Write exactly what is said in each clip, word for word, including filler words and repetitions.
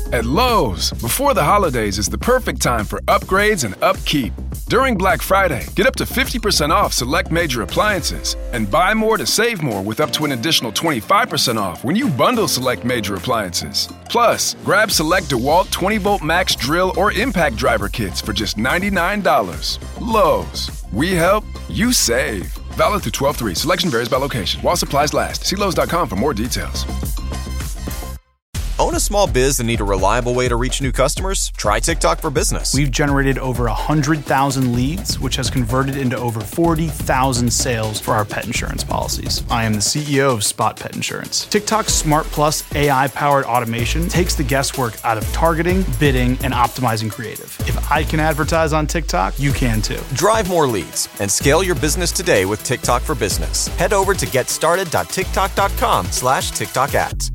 At Lowe's, before the holidays is the perfect time for upgrades and upkeep. During Black Friday, get up to fifty percent off select major appliances and buy more to save more with up to an additional twenty-five percent off when you bundle select major appliances. Plus, grab select DeWalt twenty volt max drill or impact driver kits for just ninety-nine dollars. Lowe's, we help, you save. Valid through twelve three. Selection varies by location. While supplies last. See Lowe's dot com for more details. Own a small biz and need a reliable way to reach new customers? Try TikTok for Business. We've generated over one hundred thousand leads, which has converted into over forty thousand sales for our pet insurance policies. I am the C E O of Spot Pet Insurance. TikTok's Smart Plus A I-powered automation takes the guesswork out of targeting, bidding, and optimizing creative. If I can advertise on TikTok, you can too. Drive more leads and scale your business today with TikTok for Business. Head over to getstarted.tiktok.com slash TikTok ads.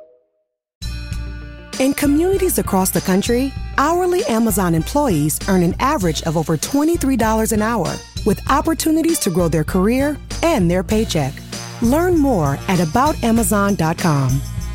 In communities across the country, hourly Amazon employees earn an average of over twenty-three dollars an hour, with opportunities to grow their career and their paycheck. Learn more at about amazon dot com.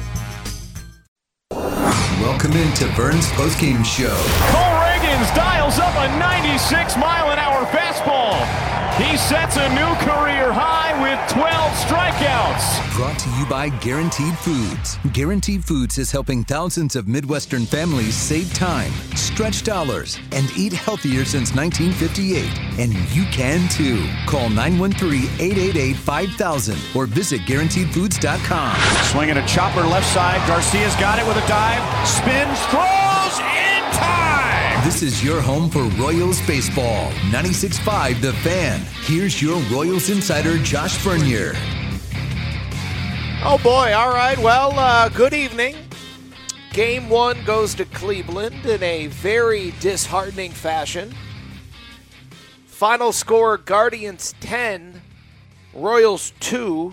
Welcome into Vern's postgame show. Cole Reagans dials up a ninety-six mile an hour fastball. He sets a new career high with twelve strikeouts. Brought to you by Guaranteed Foods. Guaranteed Foods is helping thousands of Midwestern families save time, stretch dollars, and eat healthier since nineteen fifty-eight. And you can too. Call nine one three, eight eight eight, five thousand or visit guaranteed foods dot com. Swinging a chopper left side. Garcia's got it with a dive. Spins, throws, in time. This is your home for Royals baseball. ninety-six point five The Fan. Here's your Royals insider, Josh Bernier. Oh boy, all right. Well, uh, good evening. Game one goes to Cleveland in a very disheartening fashion. Final score, Guardians ten, Royals two.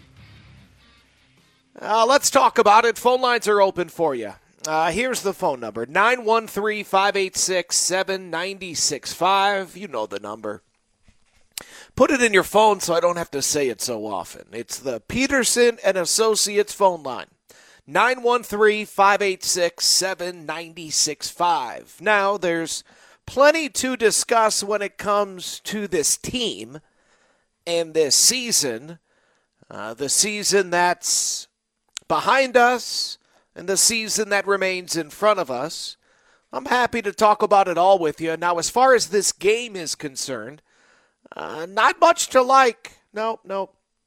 Uh, let's talk about it. Phone lines are open for you. Uh, here's the phone number, nine one three, five eight six, seven nine six five. You know the number. Put it in your phone so I don't have to say it so often. It's the Peterson and Associates phone line, nine one three, five eight six, seven nine six five. Now, there's plenty to discuss when it comes to this team and this season. Uh, the season that's behind us and the season that remains in front of us. I'm happy to talk about it all with you. Now, as far as this game is concerned, uh, not much to like. No, no.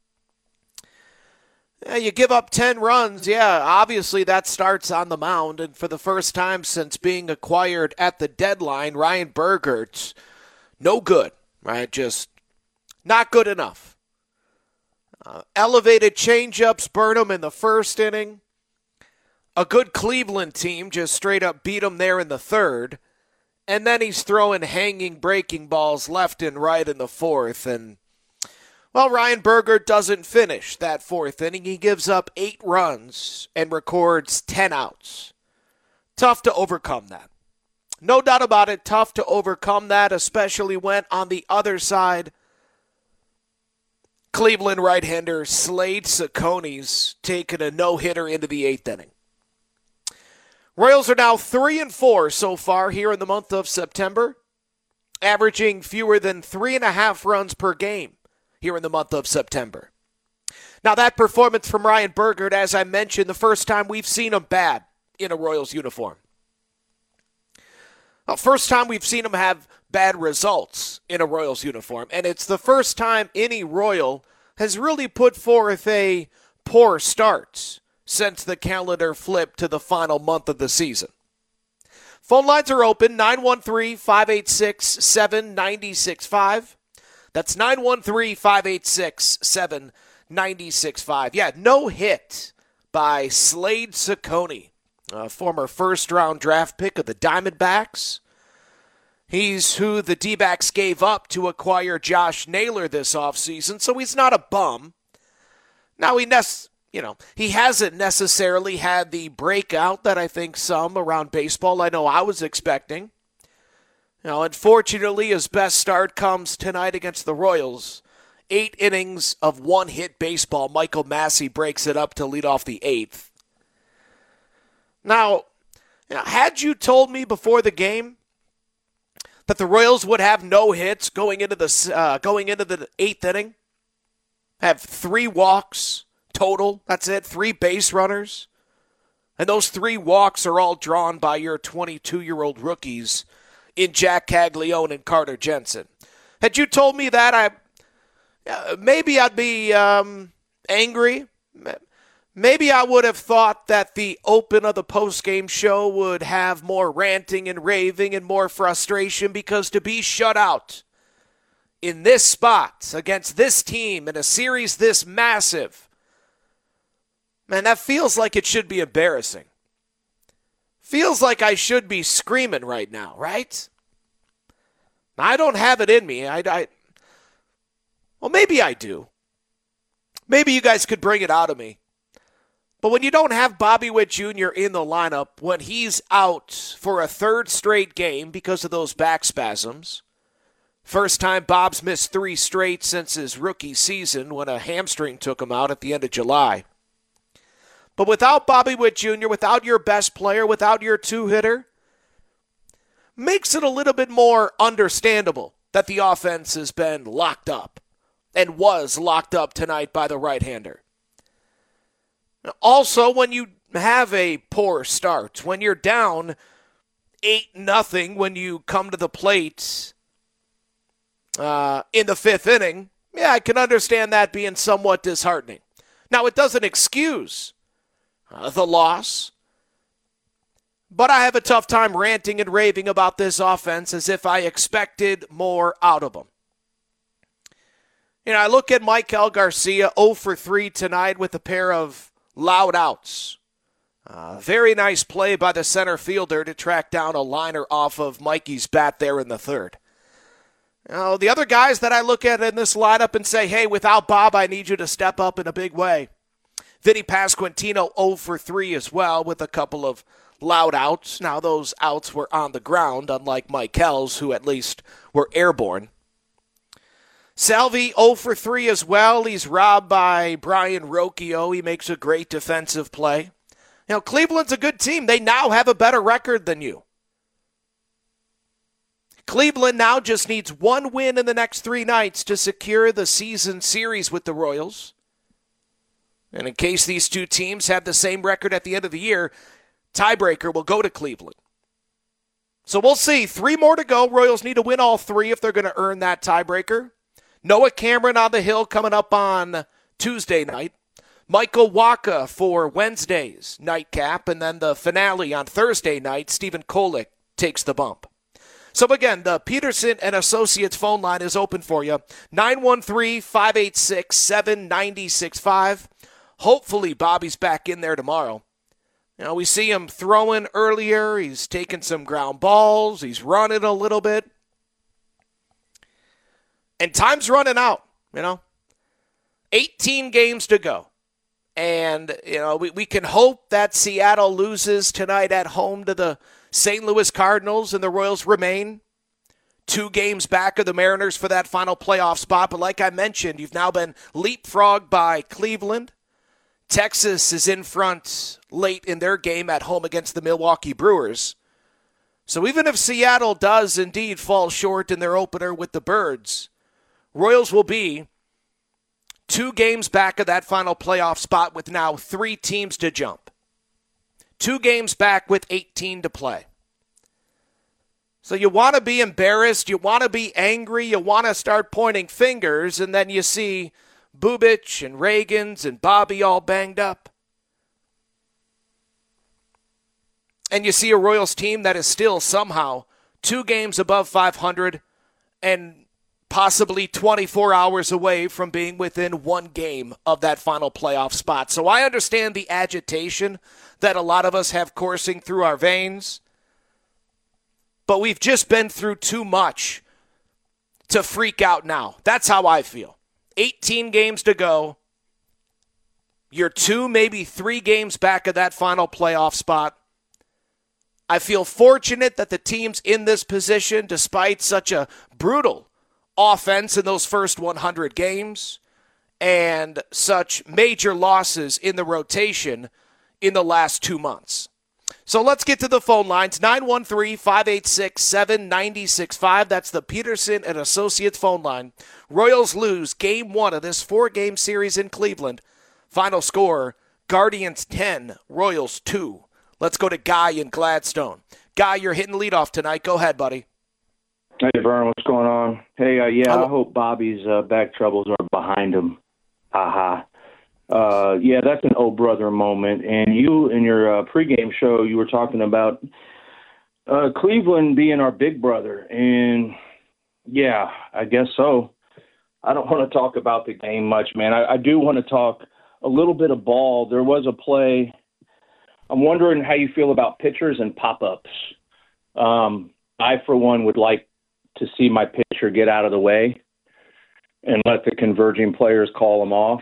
Yeah, you give up ten runs. Yeah, obviously that starts on the mound. And for the first time since being acquired at the deadline, Ryan Burgert's no good, right? Just not good enough. Uh, elevated changeups burn him in the first inning. A good Cleveland team just straight up beat him there in the third. And then he's throwing hanging breaking balls left and right in the fourth. And, well, Ryan Burgert doesn't finish that fourth inning. He gives up eight runs and records ten outs. Tough to overcome that. No doubt about it, tough to overcome that, especially when on the other side, Cleveland right-hander Slade Cecconi's taking a no-hitter into the eighth inning. Royals are now three and four so far here in the month of September, averaging fewer than three and a half runs per game here in the month of September. Now that performance from Ryan Burgert, as I mentioned, the first time we've seen him bad in a Royals uniform. Well, first time we've seen him have bad results in a Royals uniform, and it's the first time any Royal has really put forth a poor start since the calendar flipped to the final month of the season. Phone lines are open, nine one three, five eight six, seven nine six five. That's nine one three, five eight six, seven nine six five. Yeah, no hit by Slade Cecconi, a former first-round draft pick of the Diamondbacks. He's who the D-backs gave up to acquire Josh Naylor this offseason, so he's not a bum. Now, he nec- you know, he hasn't necessarily had the breakout that I think some around baseball I know I was expecting. You know, unfortunately, his best start comes tonight against the Royals. Eight innings of one-hit baseball. Michael Massey breaks it up to lead off the eighth. Now, Now, had you told me before the game that the Royals would have no hits going into the uh, going into the eighth inning, have three walks total, that's it, three base runners, and those three walks are all drawn by your twenty-two-year-old rookies in Jack Caglione and Carter Jensen. Had you told me that, I uh, maybe I'd be um, angry. Maybe I would have thought that the open of the postgame show would have more ranting and raving and more frustration, because to be shut out in this spot against this team in a series this massive, man, that feels like it should be embarrassing. Feels like I should be screaming right now, right? I don't have it in me. I, I, well, maybe I do. Maybe you guys could bring it out of me. But when you don't have Bobby Witt Junior in the lineup, when he's out for a third straight game because of those back spasms, first time Bob's missed three straight since his rookie season when a hamstring took him out at the end of July. But without Bobby Witt Junior, without your best player, without your two-hitter, makes it a little bit more understandable that the offense has been locked up and was locked up tonight by the right-hander. Also, when you have a poor start, when you're down eight nothing when you come to the plate uh, in the fifth inning, yeah, I can understand that being somewhat disheartening. Now, it doesn't excuse uh, the loss, but I have a tough time ranting and raving about this offense as if I expected more out of them. You know, I look at Maikel Garcia, oh for three tonight with a pair of loud outs. Uh, very nice play by the center fielder to track down a liner off of Mikey's bat there in the third. Now, the other guys that I look at in this lineup and say, hey, without Bob, I need you to step up in a big way. Vinny Pasquantino, oh for three as well with a couple of loud outs. Now, those outs were on the ground, unlike Maikel's, who at least were airborne. Salvi, oh for three as well. He's robbed by Brian Rocchio. He makes a great defensive play. You know, Cleveland's a good team. They now have a better record than you. Cleveland now just needs one win in the next three nights to secure the season series with the Royals. And in case these two teams have the same record at the end of the year, tiebreaker will go to Cleveland. So we'll see. Three more to go. Royals need to win all three if they're going to earn that tiebreaker. Noah Cameron on the hill coming up on Tuesday night. Michael Wacha for Wednesday's nightcap. And then the finale on Thursday night, Stephen Kolek takes the bump. So again, the Peterson and Associates phone line is open for you. nine one three, five eight six, seven nine six five. Hopefully Bobby's back in there tomorrow. You know, we see him throwing earlier. He's taking some ground balls. He's running a little bit. And time's running out, you know. eighteen games to go. And, you know, we, we can hope that Seattle loses tonight at home to the Saint Louis Cardinals and the Royals remain two games back of the Mariners for that final playoff spot. But like I mentioned, you've now been leapfrogged by Cleveland. Texas is in front late in their game at home against the Milwaukee Brewers. So even if Seattle does indeed fall short in their opener with the Birds, Royals will be two games back of that final playoff spot with now three teams to jump. Two games back with eighteen to play. So you want to be embarrassed, you want to be angry, you want to start pointing fingers, and then you see Bubic and Reagans and Bobby all banged up. And you see a Royals team that is still somehow two games above five hundred and possibly twenty-four hours away from being within one game of that final playoff spot. So I understand the agitation that a lot of us have coursing through our veins, but we've just been through too much to freak out now. That's how I feel. eighteen games to go. You're two, maybe three games back of that final playoff spot. I feel fortunate that the team's in this position despite such a brutal offense in those first one hundred games and such major losses in the rotation in the last two months. So let's get to the phone lines. nine one three, five eight six, seven nine six five. That's the Peterson and Associates phone line. Royals lose game one of this four-game series in Cleveland. Final score, Guardians ten, Royals two. Let's go to Guy in Gladstone. Guy, you're hitting leadoff tonight. Go ahead, buddy. Hey, Vern, what's going on? Hey, uh, yeah, I hope Bobby's uh, back troubles are behind him. Ha-ha. Uh, yeah, that's an oh brother moment. And you, in your uh, pregame show, you were talking about uh, Cleveland being our big brother. And, yeah, I guess so. I don't want to talk about the game much, man. I, I do want to talk a little bit of ball. There was a play. I'm wondering how you feel about pitchers and pop-ups. Um, I, for one, would like to see my pitcher get out of the way and let the converging players call them off.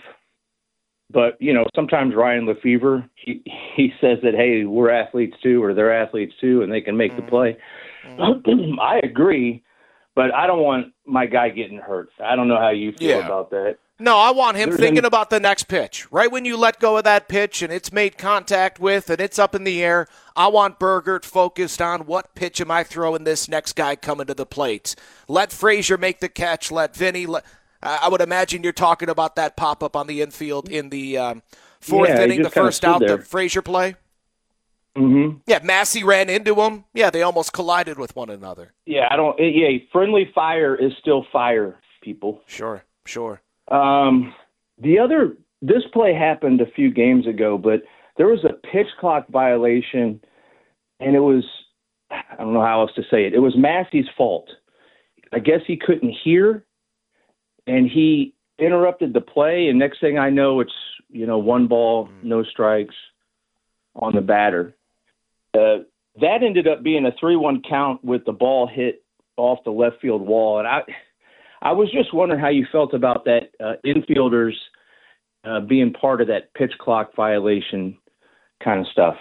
But, you know, sometimes Ryan Lefevre, he, he says that, hey, we're athletes too, or they're athletes too, and they can make mm-hmm. the play. Mm-hmm. I agree, but I don't want my guy getting hurt. I don't know how you feel yeah. about that. No, I want him There's thinking any- about the next pitch. Right when you let go of that pitch and it's made contact with and it's up in the air, I want Burgert focused on what pitch am I throwing this next guy coming to the plate. Let Frazier make the catch. Let Vinny let, I would imagine you're talking about that pop-up on the infield in the um, fourth yeah, inning, the first out, there. the Frazier play. Mm-hmm. Yeah, Massey ran into him. Yeah, they almost collided with one another. Yeah, I don't. Yeah, friendly fire is still fire, people. Sure, sure. Um, the other, this play happened a few games ago, but there was a pitch clock violation, and it was, I don't know how else to say it. It was Massey's fault. I guess he couldn't hear, and he interrupted the play, and next thing I know, it's, you know, one ball, no strikes on the batter. Uh, that ended up being a three one count with the ball hit off the left field wall, and I I was just wondering how you felt about that uh, infielders uh, being part of that pitch clock violation kind of stuff.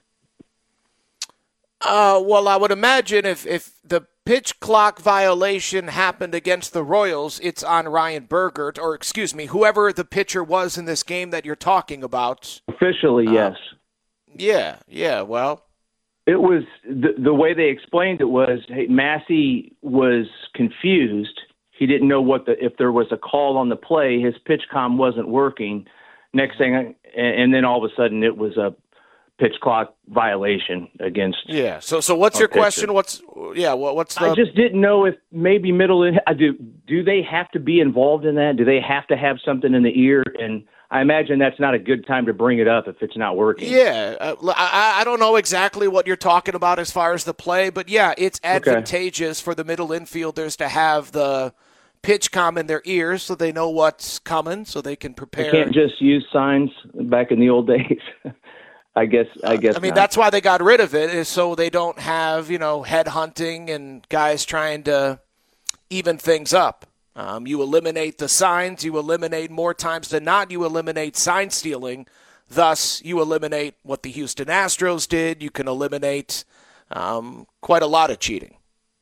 Uh, well, I would imagine if, if the pitch clock violation happened against the Royals, it's on Ryan Burgert, or excuse me, whoever the pitcher was in this game that you're talking about. Officially, uh, yes. Yeah, yeah, well. It was, the, the way they explained it was, hey, Massey was confused. He didn't know what the if there was a call on the play. His pitch comm wasn't working. Next thing, and, and then all of a sudden it was a pitch clock violation against. Yeah. So so what's your pitcher. question? What's yeah? What, what's the... I just didn't know if maybe middle. I do. Do they have to be involved in that? Do they have to have something in the ear? And I imagine that's not a good time to bring it up if it's not working. Yeah, uh, I, I don't know exactly what you're talking about as far as the play, but yeah, it's advantageous okay. for the middle infielders to have the pitch comm in their ears so they know what's coming, so they can prepare. They can't just use signs back in the old days. I guess. I guess. Uh, I mean, not. That's why they got rid of it, is so they don't have, you know, head hunting and guys trying to even things up. Um, you eliminate the signs. You eliminate more times than not. You eliminate sign stealing. Thus, you eliminate what the Houston Astros did. You can eliminate um, quite a lot of cheating.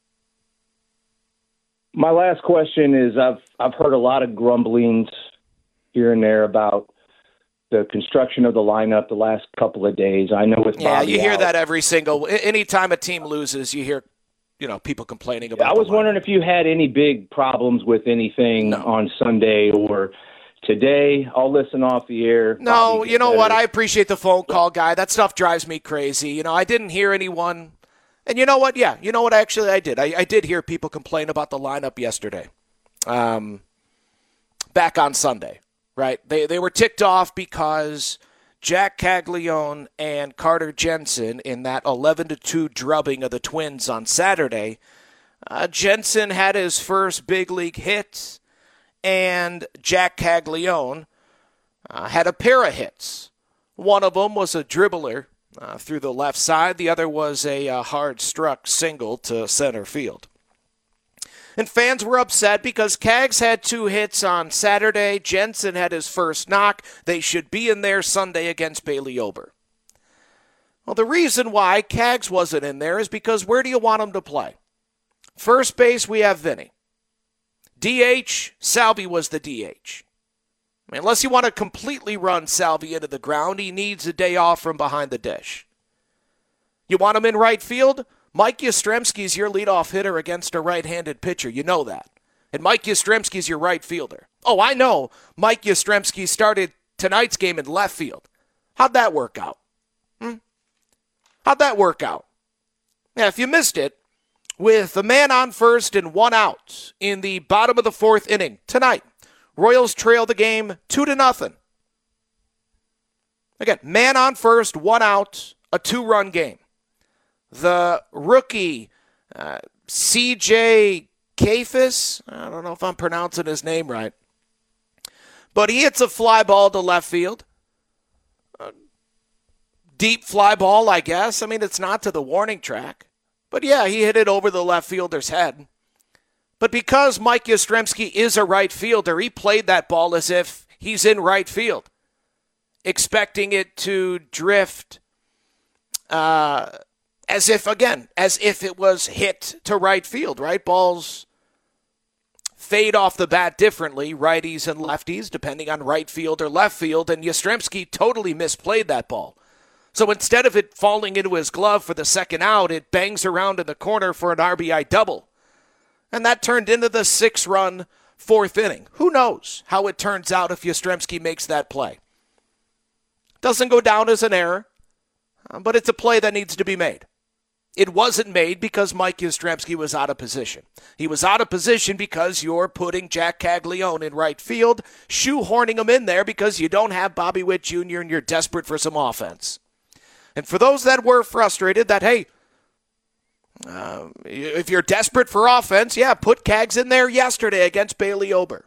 My last question is: I've I've heard a lot of grumblings here and there about the construction of the lineup the last couple of days. I know with yeah, Bobby you hear out, that every single anytime a team loses, you hear. You know, people complaining about. I was wondering if you had any big problems with anything no. on Sunday or today. I'll listen off the air. No, Bobby you know better. what? I appreciate the phone call, guy. That stuff drives me crazy. You know, I didn't hear anyone. And you know what? Yeah, you know what? Actually, I did. I, I did hear people complain about the lineup yesterday. Um, back on Sunday, right? They they were ticked off because Jack Caglione and Carter Jensen in that eleven to two drubbing of the Twins on Saturday. Uh, Jensen had his first big league hit, and Jack Caglione uh, had a pair of hits. One of them was a dribbler uh, through the left side. The other was a uh, hard-struck single to center field. And fans were upset because Cags had two hits on Saturday. Jensen had his first knock. They should be in there Sunday against Bailey Ober. Well, the reason why Cags wasn't in there is because where do you want him to play? First base, we have Vinny. D H, Salvi was the D H. I mean, unless you want to completely run Salvi into the ground, he needs a day off from behind the dish. You want him in right field? Mike Yastrzemski's your leadoff hitter against a right-handed pitcher. You know that. And Mike Yastrzemski's your right fielder. Oh, I know Mike Yastrzemski started tonight's game in left field. How'd that work out? Hmm? How'd that work out? Now, if you missed it, with a man on first and one out in the bottom of the fourth inning tonight, Royals trail the game two to nothing. Again, man on first, one out, a two-run game. The rookie, uh, C J Kayfus, I don't know if I'm pronouncing his name right, but he hits a fly ball to left field. A deep fly ball, I guess. I mean, it's not to the warning track. But yeah, he hit it over the left fielder's head. But because Mike Yastrzemski is a right fielder, he played that ball as if he's in right field, expecting it to drift uh, as if, again, as if it was hit to right field, right? Balls fade off the bat differently, righties and lefties, depending on right field or left field, and Yastrzemski totally misplayed that ball. So instead of it falling into his glove for the second out, it bangs around in the corner for an R B I double. And that turned into the six-run fourth inning. Who knows how it turns out if Yastrzemski makes that play. Doesn't go down as an error, but it's a play that needs to be made. It wasn't made because Mike Yastrzemski was out of position. He was out of position because you're putting Jack Caglione in right field, shoehorning him in there because you don't have Bobby Witt Junior and you're desperate for some offense. And for those that were frustrated that, hey, uh, if you're desperate for offense, yeah, put Cags in there yesterday against Bailey Ober.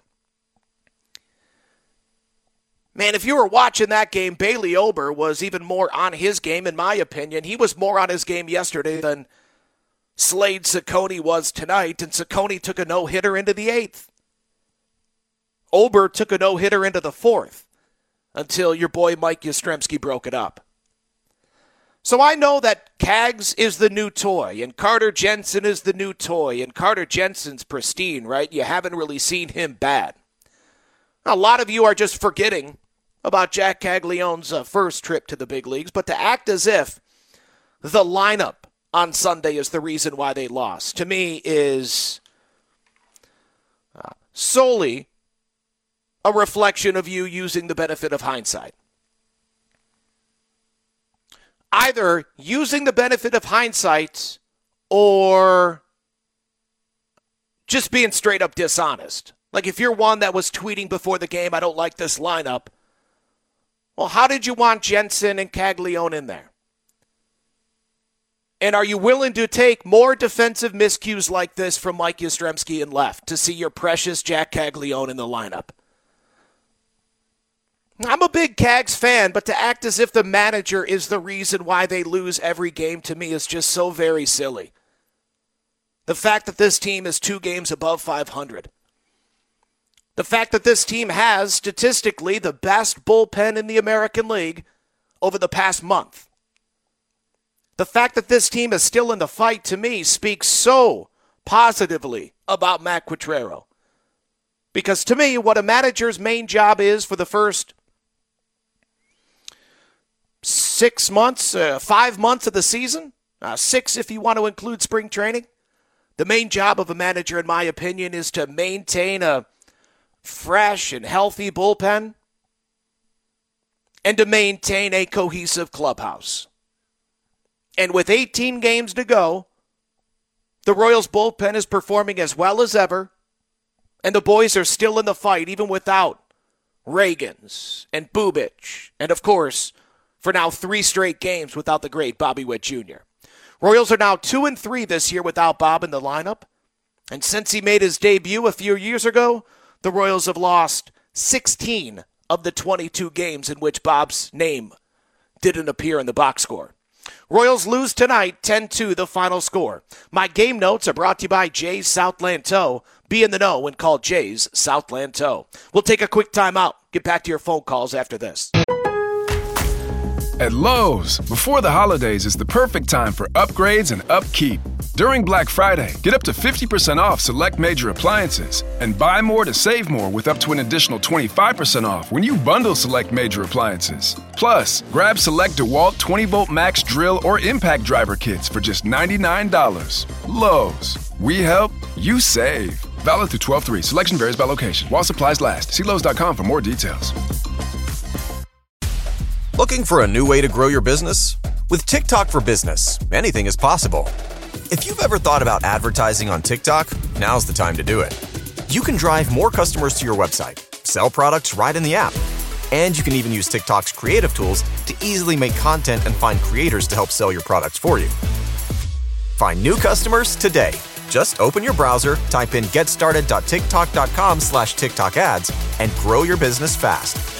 Man, if you were watching that game, Bailey Ober was even more on his game, in my opinion. He was more on his game yesterday than Slade Cecconi was tonight, and Cecconi took a no-hitter into the eighth. Ober took a no-hitter into the fourth until your boy Mike Yastrzemski broke it up. So I know that Cags is the new toy, and Carter Jensen is the new toy, and Carter Jensen's pristine, right? You haven't really seen him bad. A lot of you are just forgetting about Jack Caglione's uh, first trip to the big leagues, but to act as if the lineup on Sunday is the reason why they lost, to me is uh, solely a reflection of you using the benefit of hindsight. Either using the benefit of hindsight or just being straight up dishonest. Like if you're one that was tweeting before the game, I don't like this lineup. Well, how did you want Jensen and Caglione in there? And are you willing to take more defensive miscues like this from Mike Yastrzemski in left to see your precious Jack Caglione in the lineup? I'm a big Cags fan, but to act as if the manager is the reason why they lose every game to me is just so very silly. The fact that this team is two games above five hundred. The fact that this team has, statistically, the best bullpen in the American League over the past month. The fact that this team is still in the fight, to me, speaks so positively about Matt Quatraro. Because to me, what a manager's main job is for the first six months, uh, five months of the season, uh, six if you want to include spring training, the main job of a manager, in my opinion, is to maintain a fresh and healthy bullpen and to maintain a cohesive clubhouse. And with eighteen games to go, the Royals bullpen is performing as well as ever, and the boys are still in the fight even without Ragans and Bubic, and of course, for now three straight games without the great Bobby Witt Junior Royals are now two and three this year without Bob in the lineup, and since he made his debut a few years ago, the Royals have lost sixteen of the twenty-two games in which Bob's name didn't appear in the box score. Royals lose tonight, ten two the final score. My game notes are brought to you by Jay's Southland Tow. Be in the know and call Jay's Southland Tow. We'll take a quick time out. Get back to your phone calls after this. At Lowe's, before the holidays is the perfect time for upgrades and upkeep. During Black Friday, get up to fifty percent off select major appliances and buy more to save more with up to an additional twenty-five percent off when you bundle select major appliances. Plus, grab select DeWalt twenty volt max drill or impact driver kits for just ninety-nine dollars. Lowe's. We help, you save. Valid through twelve three. Selection varies by location. While supplies last. See Lowe's dot com for more details. Looking for a new way to grow your business? With TikTok for Business, anything is possible. If you've ever thought about advertising on TikTok, now's the time to do it. You can drive more customers to your website, sell products right in the app, and you can even use TikTok's creative tools to easily make content and find creators to help sell your products for you. Find new customers today. Just open your browser, type in getstarted.tiktok.com slash TikTok ads, and grow your business fast.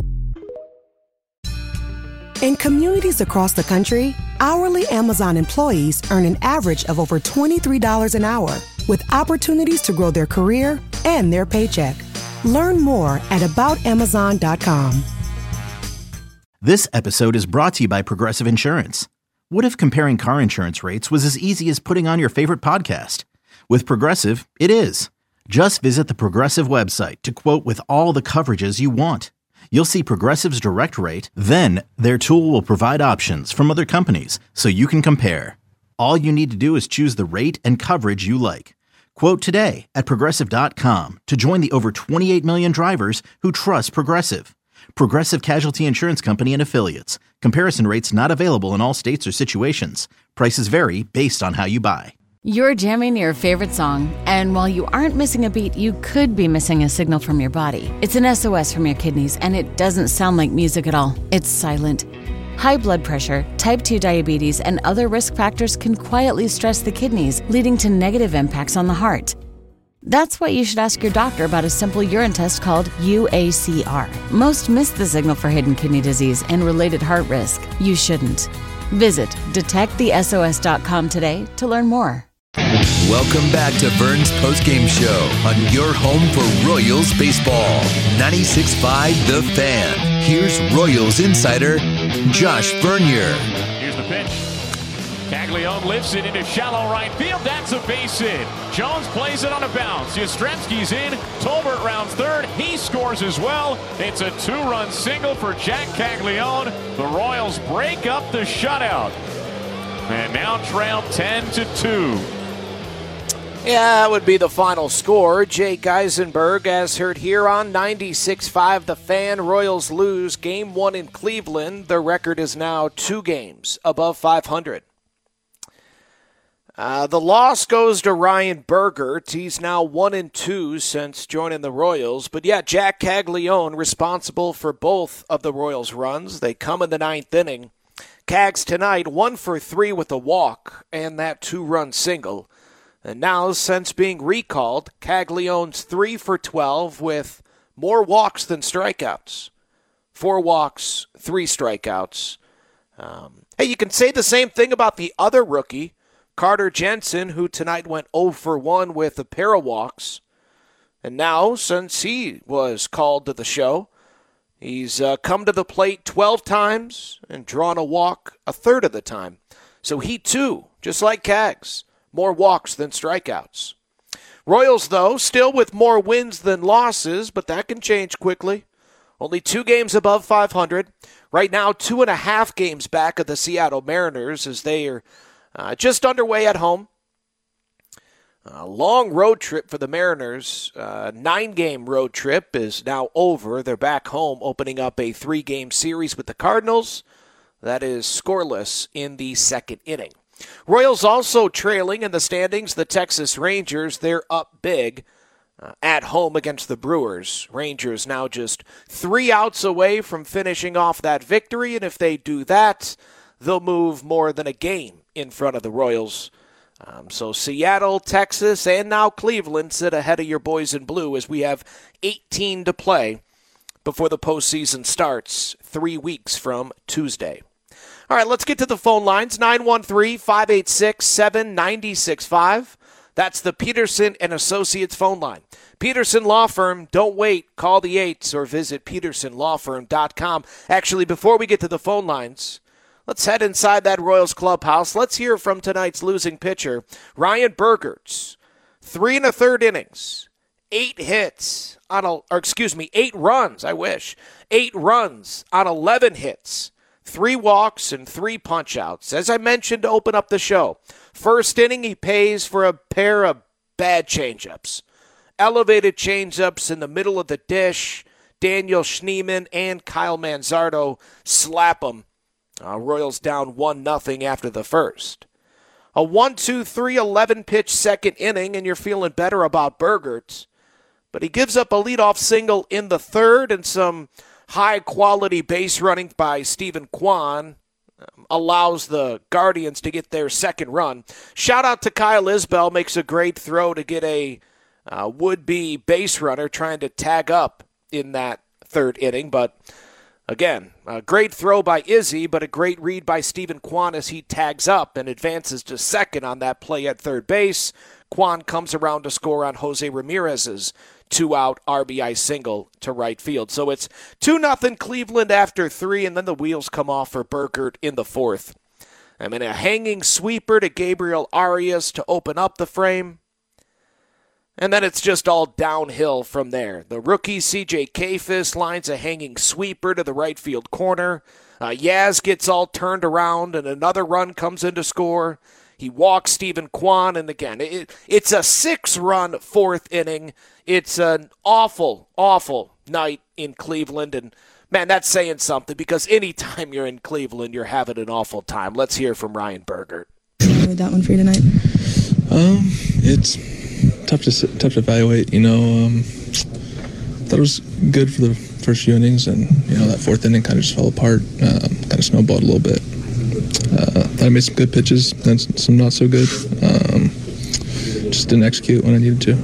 In communities across the country, hourly Amazon employees earn an average of over twenty-three dollars an hour, with opportunities to grow their career and their paycheck. Learn more at about amazon dot com. This episode is brought to you by Progressive Insurance. What if comparing car insurance rates was as easy as putting on your favorite podcast? With Progressive, it is. Just visit the Progressive website to quote with all the coverages you want. You'll see Progressive's direct rate, then their tool will provide options from other companies so you can compare. All you need to do is choose the rate and coverage you like. Quote today at progressive dot com to join the over twenty-eight million drivers who trust Progressive. Progressive Casualty Insurance Company and Affiliates. Comparison rates not available in all states or situations. Prices vary based on how you buy. You're jamming your favorite song, and while you aren't missing a beat, you could be missing a signal from your body. It's an S O S from your kidneys, and it doesn't sound like music at all. It's silent. High blood pressure, type two diabetes, and other risk factors can quietly stress the kidneys, leading to negative impacts on the heart. That's why you should ask your doctor about a simple urine test called U A C R. Most miss the signal for hidden kidney disease and related heart risk. You shouldn't. Visit detect the S O S dot com today to learn more. Welcome back to Vern's postgame show on your home for Royals baseball. ninety-six point five The Fan. Here's Royals insider Josh Vernier. Here's the pitch. Caglione lifts it into shallow right field. That's a base hit. Jones plays it on a bounce. Yastrzemski's in. Tolbert rounds third. He scores as well. It's a two-run single for Jack Caglione. The Royals break up the shutout and now trail ten to two. Yeah, that would be the final score. Jake Eisenberg, as heard here on ninety-six point five The Fan. Royals lose game one in Cleveland. The record is now two games above five hundred. Uh, the loss goes to Ryan Bergert. He's now one and two since joining the Royals. But yeah, Jack Caglione responsible for both of the Royals' runs. They come in the ninth inning. Cags tonight, one for three with a walk and that two-run single. And now, since being recalled, Caglione's three for twelve with more walks than strikeouts. Four walks, three strikeouts. Um, hey, you can say the same thing about the other rookie, Carter Jensen, who tonight went oh for one with a pair of walks. And now, since he was called to the show, he's uh, come to the plate twelve times and drawn a walk a third of the time. So he, too, just like Cags, more walks than strikeouts. Royals, though, still with more wins than losses, but that can change quickly. Only two games above five hundred. Right now, two and a half games back of the Seattle Mariners as they are uh, just underway at home. A long road trip for the Mariners. Uh, nine-game road trip is now over. They're back home, opening up a three-game series with the Cardinals. That is scoreless in the second inning. Royals also trailing in the standings. The Texas Rangers, they're up big uh, at home against the Brewers. Rangers now just three outs away from finishing off that victory, and if they do that, they'll move more than a game in front of the Royals. Um, so Seattle, Texas, and now Cleveland sit ahead of your boys in blue as we have eighteen to play before the postseason starts three weeks from Tuesday. All right, let's get to the phone lines, nine one three, five eight six, seven nine six five. That's the Peterson and Associates phone line. Peterson Law Firm, don't wait. Call the eights or visit peterson law firm dot com. Actually, before we get to the phone lines, Let's head inside that Royals clubhouse. Let's hear from tonight's losing pitcher, Ryan Burgerts. Three and a third innings, eight hits on a, or excuse me, eight runs, I wish. Eight runs on eleven hits, three walks and three punch-outs. As I mentioned to open up the show, first inning he pays for a pair of bad changeups. Elevated changeups in the middle of the dish. Daniel Schneemann and Kyle Manzardo slap him. Uh, Royals down one nothing after the first. A one two three eleven pitch second inning, and you're feeling better about Burgerts. But he gives up a leadoff single in the third, and some high-quality base running by Stephen Kwan um, allows the Guardians to get their second run. Shout out to Kyle Isbell, makes a great throw to get a uh, would-be base runner trying to tag up in that third inning, but again, a great throw by Izzy, but a great read by Stephen Kwan as he tags up and advances to second on that play at third base. Kwan comes around to score on Jose Ramirez's two-out R B I single to right field. So it's two nothing Cleveland after three, and then the wheels come off for Burgert in the fourth. I mean, a hanging sweeper to Gabriel Arias to open up the frame. And then it's just all downhill from there. The rookie C J Kayfus lines a hanging sweeper to the right field corner. Uh, Yaz gets all turned around, and another run comes in to score. He walks Stephen Kwan, and again, it, it's a six-run fourth inning. It's an awful, awful night in Cleveland, and man, that's saying something, because anytime you're in Cleveland, you're having an awful time. Let's hear from Ryan Burgert. With that one for you tonight? Um, it's tough to tough to evaluate. You know, um, thought it was good for the first few innings, and you know that fourth inning kind of just fell apart. Um, kind of snowballed a little bit. Uh, thought I made some good pitches, then some not so good. Um, just didn't execute when I needed to.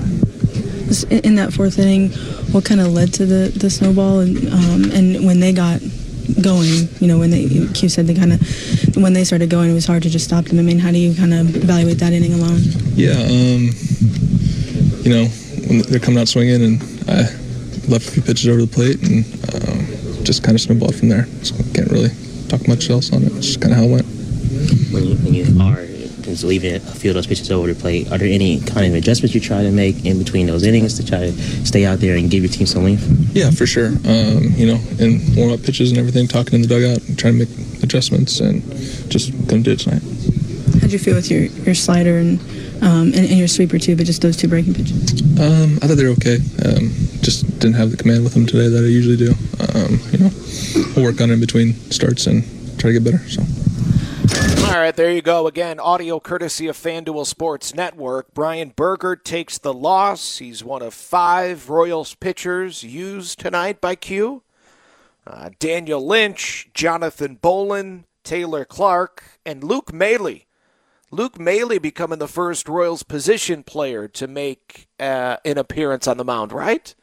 In that fourth inning, what kind of led to the, the snowball? And um, and when they got going, you know, when they, Q said they kind of, when they started going, it was hard to just stop them. I mean, how do you kind of evaluate that inning alone? Yeah, um, you know, when they're coming out swinging, and I left a few pitches over the plate, and um, just kind of snowballed from there. So can't really talk much else on it. It's just kind of how it went. When you, when you are just leaving a few of those pitches over the plate, are there any kind of adjustments you try to make in between those innings to try to stay out there and give your team some length? Yeah, for sure. Um, you know, in warm-up pitches and everything, talking in the dugout, and trying to make adjustments, and just couldn't do it tonight. How'd you feel with your, your slider and, um, and and your sweeper too, but just those two breaking pitches? Um, I thought they were okay. Um, just didn't have the command with them today that I usually do. Um, you know, I'll work on it in between starts and try to get better. So. All right, there you go. Again, audio courtesy of FanDuel Sports Network. Brian Burgert takes the loss. He's one of five Royals pitchers used tonight by Q. Uh, Daniel Lynch, Jonathan Bolin, Taylor Clark, and Luke Maile. Luke Maile becoming the first Royals position player to make uh, an appearance on the mound, right?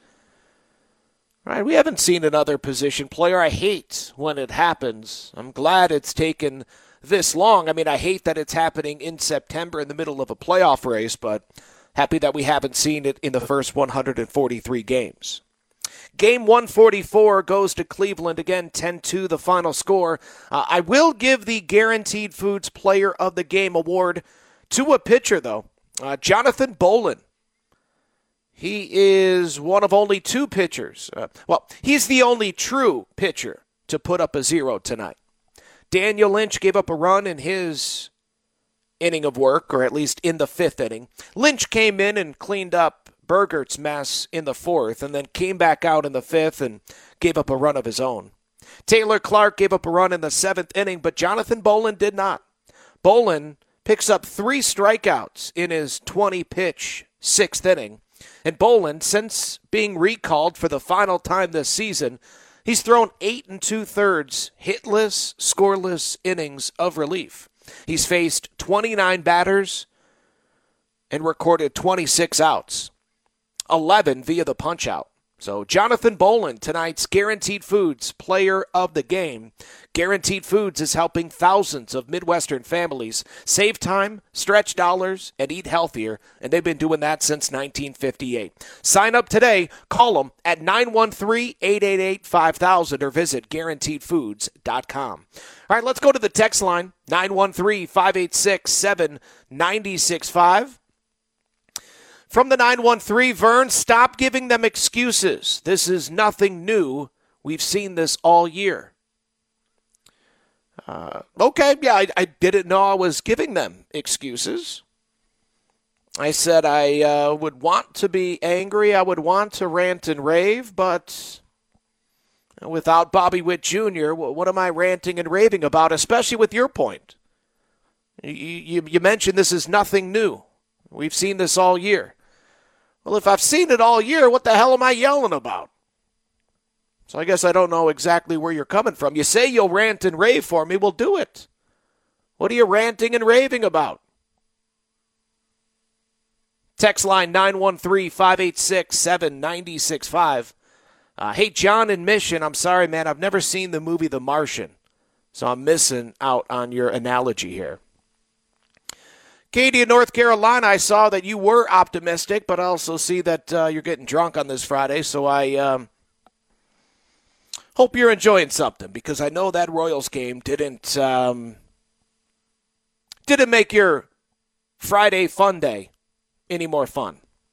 Right, we haven't seen another position player. I hate when it happens. I'm glad it's taken this long. I mean, I hate that it's happening in September in the middle of a playoff race, but happy that we haven't seen it in the first one hundred forty-three games. Game one forty-four goes to Cleveland. Again, ten two the final score. Uh, I will give the Guaranteed Foods Player of the Game award to a pitcher, though. Uh, Jonathan Bolin. He is one of only two pitchers. Uh, well, he's the only true pitcher to put up a zero tonight. Daniel Lynch gave up a run in his inning of work, or at least in the fifth inning. Lynch came in and cleaned up Burgert's mess in the fourth, and then came back out in the fifth and gave up a run of his own. Taylor Clark gave up a run in the seventh inning, but Jonathan Bolin did not. Bolin picks up three strikeouts in his twenty-pitch sixth inning. And Bolin, since being recalled for the final time this season, he's thrown eight and two-thirds hitless, scoreless innings of relief. He's faced twenty-nine batters and recorded twenty-six outs, eleven via the punch-out. So Jonathan Boland, tonight's Guaranteed Foods Player of the Game. Guaranteed Foods is helping thousands of Midwestern families save time, stretch dollars, and eat healthier, and they've been doing that since nineteen fifty-eight. Sign up today. Call them at nine one three, eight eight eight, five thousand or visit guaranteed foods dot com. All right, let's go to the text line, nine one three, five eight six, seven nine six five. From the nine one three, Vern, stop giving them excuses. This is nothing new. We've seen this all year. Uh, okay, yeah, I, I didn't know I was giving them excuses. I said I uh, would want to be angry. I would want to rant and rave, but without Bobby Witt Junior, what am I ranting and raving about, especially with your point? You, you, you mentioned this is nothing new. We've seen this all year. Well, if I've seen it all year, what the hell am I yelling about? So I guess I don't know exactly where you're coming from. You say you'll rant and rave for me, we'll do it. What are you ranting and raving about? Text line nine one three, five eight six, seven nine six five. Uh, hey, John in Mission, I'm sorry, man, I've never seen the movie The Martian, so I'm missing out on your analogy here. Katie in North Carolina, I saw that you were optimistic, but I also see that uh, you're getting drunk on this Friday, so I um, hope you're enjoying something, because I know that Royals game didn't um, didn't make your Friday fun day any more fun.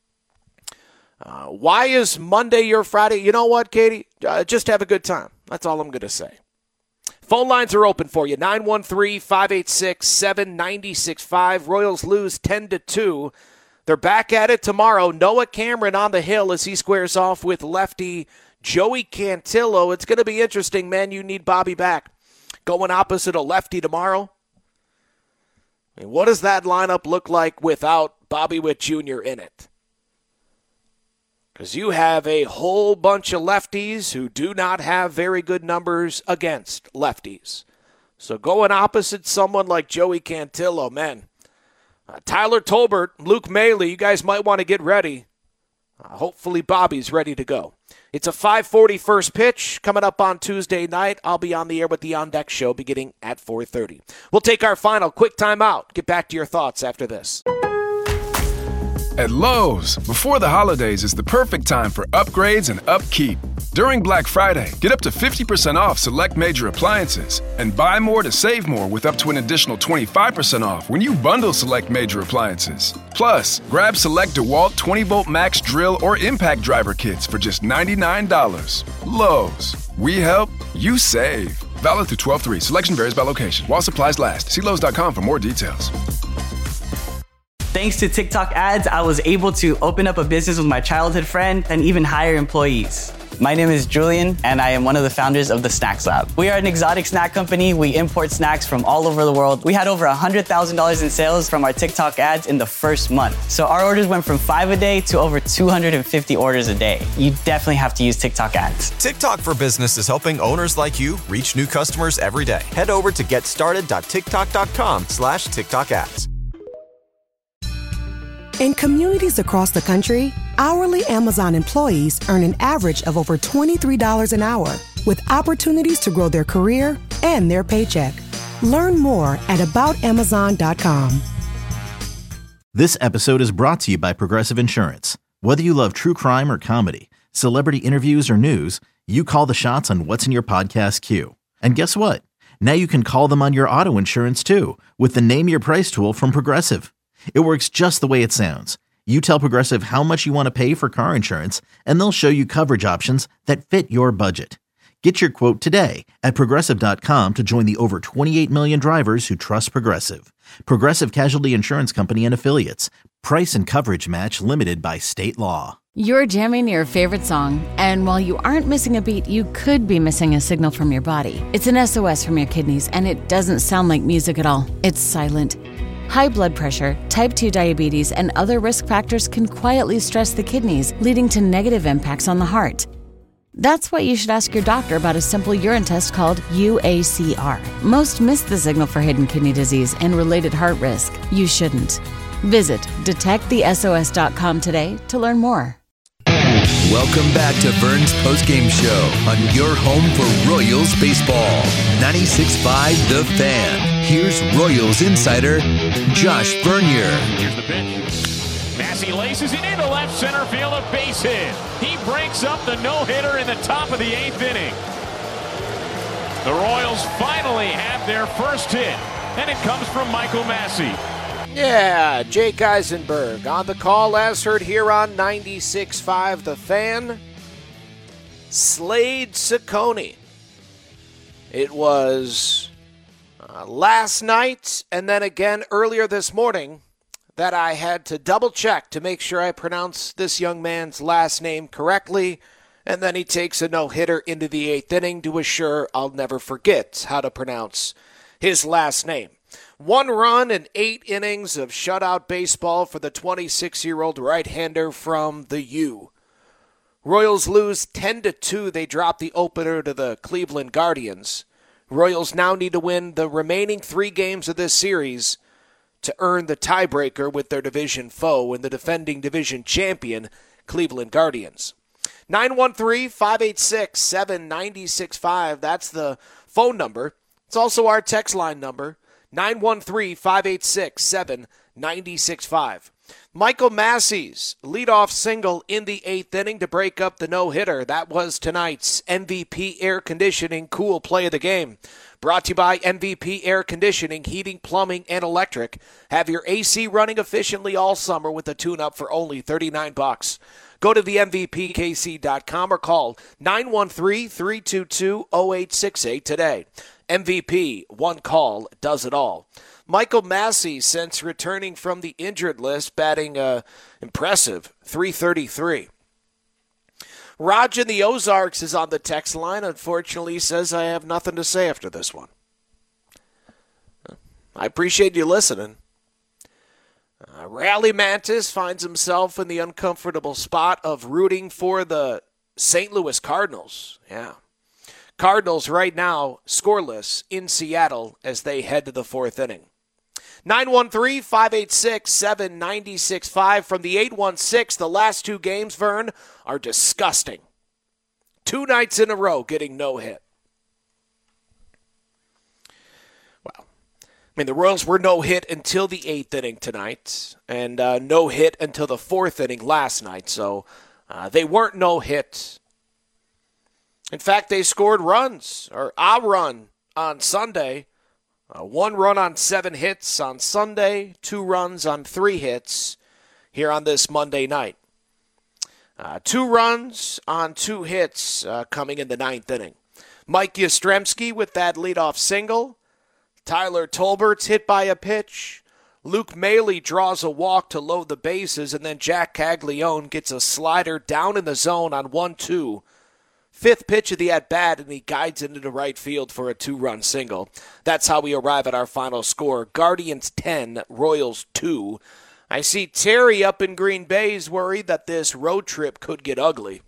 Uh, why is Monday your Friday? You know what, Katie? Uh, just have a good time. That's all I'm going to say. Phone lines are open for you, nine one three, five eight six, seven nine six five. Royals lose ten to two. They're back at it tomorrow. Noah Cameron on the hill as he squares off with lefty Joey Cantillo. It's going to be interesting, man. You need Bobby back. Going opposite a lefty tomorrow. I mean, what does that lineup look like without Bobby Witt Junior in it? Because you have a whole bunch of lefties who do not have very good numbers against lefties. So going opposite someone like Joey Cantillo, man. Uh, Tyler Tolbert, Luke Maile, you guys might want to get ready. Uh, hopefully Bobby's ready to go. It's a five forty first pitch coming up on Tuesday night. I'll be on the air with the On Deck Show beginning at four thirty. We'll take our final quick timeout. Get back to your thoughts after this. At Lowe's, before the holidays is the perfect time for upgrades and upkeep. During Black Friday, get up to fifty percent off select major appliances and buy more to save more with up to an additional twenty-five percent off when you bundle select major appliances. Plus, grab select DeWalt twenty volt max drill or impact driver kits for just ninety-nine dollars. Lowe's, we help, you save. Valid through twelve three. Selection varies by location. While supplies last. See Lowe's dot com for more details. Thanks to TikTok ads, I was able to open up a business with my childhood friend and even hire employees. My name is Julian, and I am one of the founders of the Snacks Lab. We are an exotic snack company. We import snacks from all over the world. We had over one hundred thousand dollars in sales from our TikTok ads in the first month. So our orders went from five a day to over two hundred fifty orders a day. You definitely have to use TikTok ads. TikTok for Business is helping owners like you reach new customers every day. Head over to getstarted.tiktok.com slash TikTok ads. In communities across the country, hourly Amazon employees earn an average of over twenty-three dollars an hour, with opportunities to grow their career and their paycheck. Learn more at about amazon dot com. This episode is brought to you by Progressive Insurance. Whether you love true crime or comedy, celebrity interviews or news, you call the shots on what's in your podcast queue. And guess what? Now you can call them on your auto insurance too, with the Name Your Price tool from Progressive. It works just the way it sounds. You tell Progressive how much you want to pay for car insurance, and they'll show you coverage options that fit your budget. Get your quote today at Progressive dot com to join the over twenty-eight million drivers who trust Progressive. Progressive Casualty Insurance Company and Affiliates. Price and coverage match limited by state law. You're jamming your favorite song, and while you aren't missing a beat, you could be missing a signal from your body. It's an S O S from your kidneys, and it doesn't sound like music at all. It's silent. High blood pressure, type two diabetes, and other risk factors can quietly stress the kidneys, leading to negative impacts on the heart. That's why you should ask your doctor about a simple urine test called U A C R. Most miss the signal for hidden kidney disease and related heart risk. You shouldn't. Visit detect the S O S dot com today to learn more. Welcome back to Vern's postgame show on your home for Royals baseball. ninety-six point five The Fan. Here's Royals insider Josh Vernier. Here's the pitch. Massey laces it into left center field, a base hit. He breaks up the no-hitter in the top of the eighth inning. The Royals finally have their first hit, and it comes from Michael Massey. Yeah, Jake Eisenberg on the call, as heard here on ninety-six point five The Fan. Slade Cecconi. It was uh, last night and then again earlier this morning that I had to double check to make sure I pronounce this young man's last name correctly, and then he takes a no-hitter into the eighth inning to assure I'll never forget how to pronounce his last name. One run in eight innings of shutout baseball for the twenty-six-year-old right-hander from the U. Royals lose ten to two. They drop the opener to the Cleveland Guardians. Royals now need to win the remaining three games of this series to earn the tiebreaker with their division foe and the defending division champion, Cleveland Guardians. nine one three, five eight six, seven nine six five. That's the phone number. It's also our text line number. nine one three, five eight six, seven nine six five. Michael Massey's leadoff single in the eighth inning to break up the no-hitter. That was tonight's M V P Air Conditioning Cool Play of the Game. Brought to you by M V P Air Conditioning, Heating, Plumbing, and Electric. Have your A C running efficiently all summer with a tune-up for only thirty-nine bucks. Go to the M V P K C dot com or call nine one three, three two two, zero eight six eight today. M V P, one call, does it all. Michael Massey, since returning from the injured list, batting uh, impressive, three thirty-three. Raj in the Ozarks is on the text line. Unfortunately, he says, I have nothing to say after this one. I appreciate you listening. Uh, Rally Mantis finds himself in the uncomfortable spot of rooting for the Saint Louis Cardinals. Yeah. Cardinals right now scoreless in Seattle as they head to the fourth inning. nine one three, five eight six, seven nine six five from the eight one six. The last two games, Vern, are disgusting. Two nights in a row getting no hit. Well, I mean, the Royals were no hit until the eighth inning tonight, and uh, no hit until the fourth inning last night, so uh, they weren't no hit. In fact, they scored runs, or a run on Sunday. Uh, one run on seven hits on Sunday, two runs on three hits here on this Monday night. Uh, two runs on two hits uh, coming in the ninth inning. Mike Yastrzemski with that leadoff single. Tyler Tolbert's hit by a pitch. Luke Maile draws a walk to load the bases, and then Jack Caglione gets a slider down in the zone on one two. Fifth pitch of the at-bat, and he guides it into right field for a two-run single. That's how we arrive at our final score. Guardians ten, Royals two. I see Terry up in Green Bay is worried that this road trip could get ugly.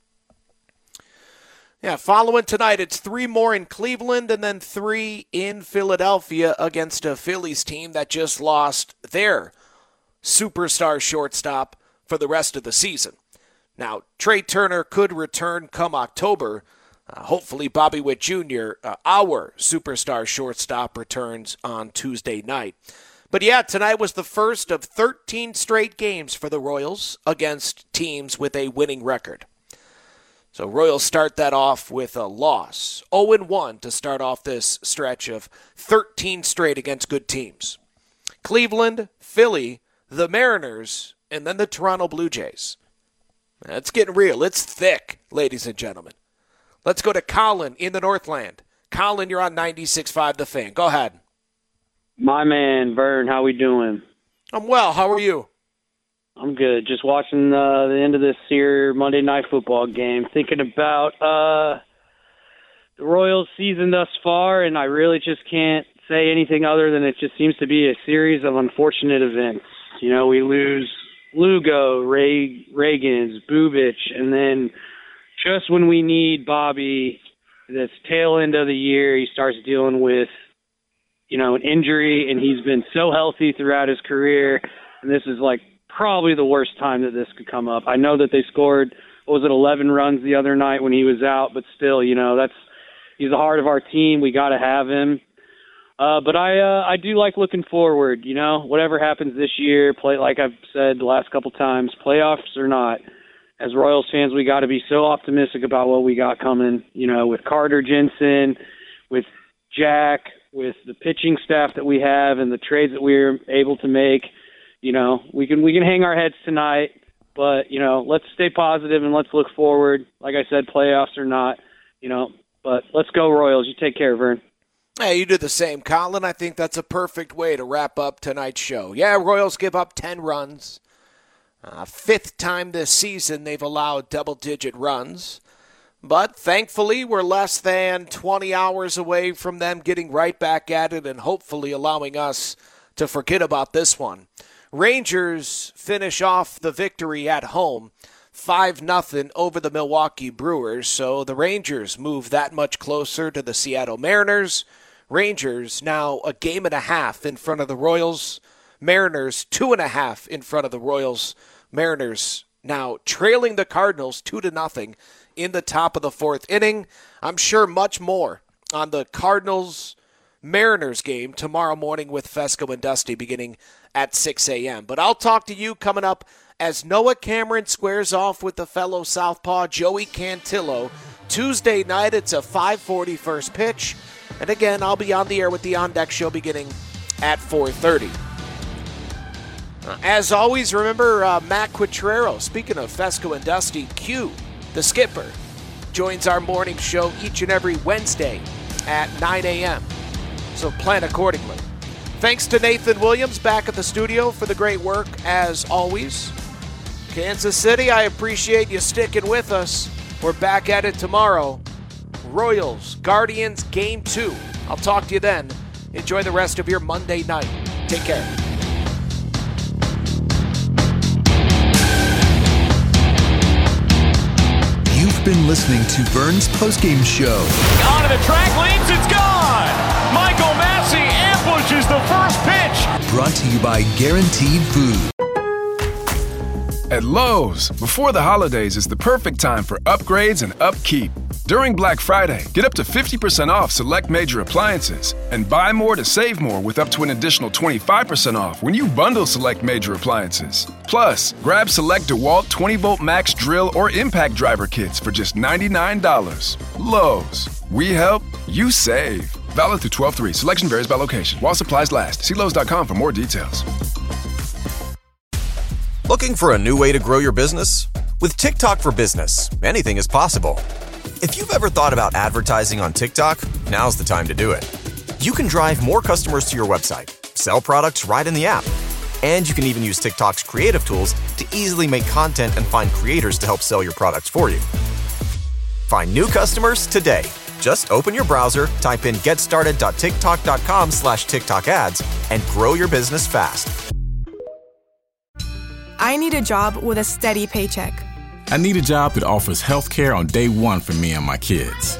Yeah, following tonight, it's three more in Cleveland and then three in Philadelphia against a Phillies team that just lost their superstar shortstop for the rest of the season. Now, Trey Turner could return come October. Uh, hopefully, Bobby Witt Junior, uh, our superstar shortstop, returns on Tuesday night. But yeah, tonight was the first of thirteen straight games for the Royals against teams with a winning record. So Royals start that off with a loss. oh and one to start off this stretch of thirteen straight against good teams. Cleveland, Philly, the Mariners, and then the Toronto Blue Jays. It's getting real. It's thick, ladies and gentlemen. Let's go to Colin in the Northland. Colin, you're on ninety-six point five The Fan. Go ahead. My man, Vern, how we doing? I'm well. How are you? I'm good. Just watching uh, the end of this here Monday Night Football game, thinking about uh, the Royals season thus far, and I really just can't say anything other than it just seems to be a series of unfortunate events. You know, we lose Lugo, Ray, Reagans, Bubich, and then just when we need Bobby, this tail end of the year, he starts dealing with, you know, an injury, and he's been so healthy throughout his career, and this is like probably the worst time that this could come up. I know that they scored what was it, eleven runs the other night when he was out. But still, you know, that's he's the heart of our team. We got to have him. Uh, but I uh, I do like looking forward. You know, whatever happens this year, play like I've said the last couple times, playoffs or not. As Royals fans, we got to be so optimistic about what we got coming. You know, with Carter Jensen, with Jack, with the pitching staff that we have, and the trades that we were able to make. You know, we can we can hang our heads tonight, but you know, let's stay positive and let's look forward. Like I said, playoffs or not. You know, but let's go Royals. You take care, Vern. Hey, you do the same, Colin. I think that's a perfect way to wrap up tonight's show. Yeah, Royals give up ten runs. Uh, fifth time this season they've allowed double-digit runs. But thankfully, we're less than twenty hours away from them getting right back at it and hopefully allowing us to forget about this one. Rangers finish off the victory at home, five nothing over the Milwaukee Brewers. So the Rangers move that much closer to the Seattle Mariners. Rangers now a game and a half in front of the Royals. Mariners two and a half in front of the Royals. Mariners now trailing the Cardinals two to nothing in the top of the fourth inning. I'm sure much more on the Cardinals-Mariners game tomorrow morning with Fesco and Dusty beginning at six a.m. But I'll talk to you coming up as Noah Cameron squares off with the fellow southpaw Joey Cantillo. Tuesday night, it's a five forty first pitch. And again, I'll be on the air with the On Deck Show beginning at four thirty. As always, remember uh, Matt Quattrero, speaking of Fesco and Dusty, Q, the skipper, joins our morning show each and every Wednesday at nine a.m. So plan accordingly. Thanks to Nathan Williams back at the studio for the great work as always. Kansas City, I appreciate you sticking with us. We're back at it tomorrow. Royals, Guardians, Game two. I'll talk to you then. Enjoy the rest of your Monday night. Take care. You've been listening to Vern's postgame show. On to the track, leaps, it's gone! Michael Massey ambushes the first pitch. Brought to you by Guaranteed Food. At Lowe's, before the holidays is the perfect time for upgrades and upkeep. During Black Friday, get up to fifty percent off select major appliances and buy more to save more with up to an additional twenty-five percent off when you bundle select major appliances. Plus, grab select DeWalt twenty volt max drill or impact driver kits for just ninety-nine dollars. Lowe's, we help, you save. Valid through twelve three. Selection varies by location. While supplies last. See Lowe's dot com for more details. Looking for a new way to grow your business? With TikTok for Business, anything is possible. If you've ever thought about advertising on TikTok, now's the time to do it. You can drive more customers to your website, sell products right in the app, and you can even use TikTok's creative tools to easily make content and find creators to help sell your products for you. Find new customers today. Just open your browser, type in getstarted.tiktok.com slash TikTok ads, and grow your business fast. I need a job with a steady paycheck. I need a job that offers health care on day one for me and my kids.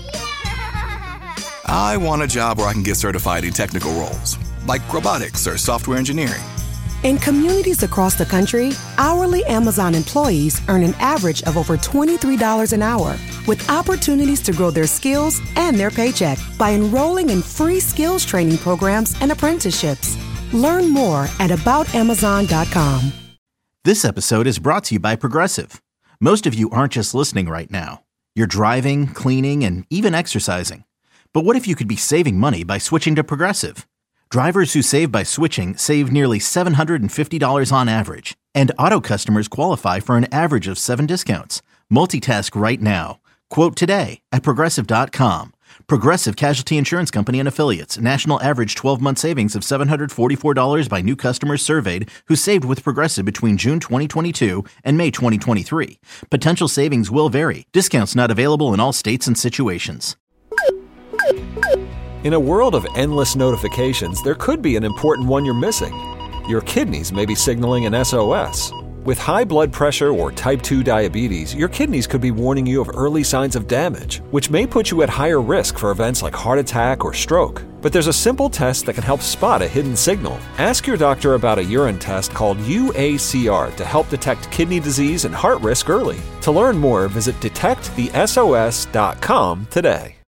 I want a job where I can get certified in technical roles, like robotics or software engineering. In communities across the country, hourly Amazon employees earn an average of over twenty-three dollars an hour, with opportunities to grow their skills and their paycheck by enrolling in free skills training programs and apprenticeships. Learn more at about amazon dot com. This episode is brought to you by Progressive. Most of you aren't just listening right now. You're driving, cleaning, and even exercising. But what if you could be saving money by switching to Progressive? Drivers who save by switching save nearly seven hundred fifty dollars on average. And auto customers qualify for an average of seven discounts. Multitask right now. Quote today at Progressive dot com. Progressive Casualty Insurance Company and Affiliates. National average twelve-month savings of seven hundred forty-four dollars by new customers surveyed who saved with Progressive between June twenty twenty-two and May twenty twenty-three. Potential savings will vary. Discounts not available in all states and situations. In a world of endless notifications, there could be an important one you're missing. Your kidneys may be signaling an S O S. With high blood pressure or type two diabetes, your kidneys could be warning you of early signs of damage, which may put you at higher risk for events like heart attack or stroke. But there's a simple test that can help spot a hidden signal. Ask your doctor about a urine test called U A C R to help detect kidney disease and heart risk early. To learn more, visit detect the S O S dot com today.